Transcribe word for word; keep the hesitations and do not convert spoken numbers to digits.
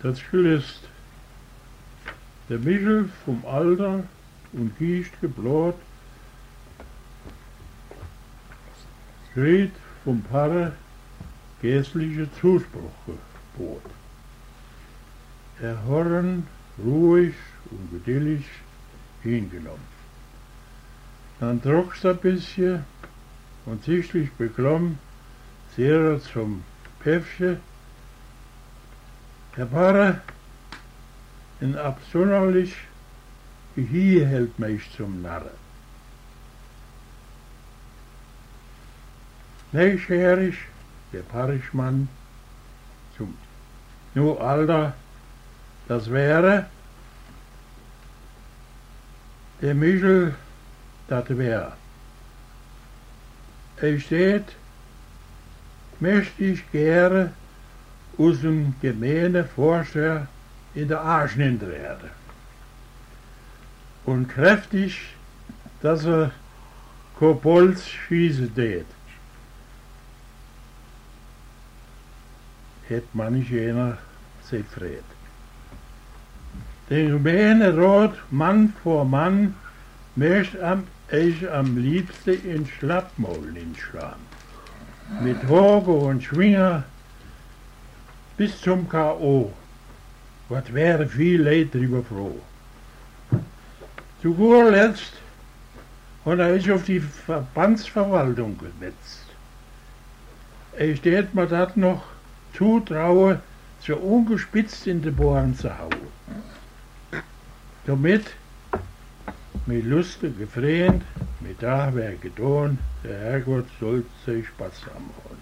Das gelöst. Der Michel vom Alter und Giest gebläut, Schritt vom Pfarrer geistliche Zuspruch gebot. Er horren ruhig und geduldig hingenommen. Dann trockst ein bisschen und sichtlich beklommen, sehr zum Päffchen. Herr Pfarrer, ein absonderlich Gehirn hält mich zum Narren. Nächsthärig der Parischmann zum Nu Alter, das wäre der Michel, das wär. Ich steht, möchte ich gerne aus dem gemeine Vorsteher in der Arsch nimmt werden. Und kräftig, dass er Kopolz schießen tät. Hätt man nicht jener zufrieden. Den gemeine Rat, Mann vor Mann, möchte am, ich am liebsten in Schlappmaul hinschlagen. Mit Hoge und Schwinger bis zum K O Was wäre viel Leid drüber froh. Zu guter Letzt hat er sich auf die Verbandsverwaltung gewetzt. Ich tät mir das noch zutrauen, so ungespitzt in die Bohren zu hauen. Damit, mit Lust gefreut, mit da wär getan, der Herrgott soll sich Spaß haben.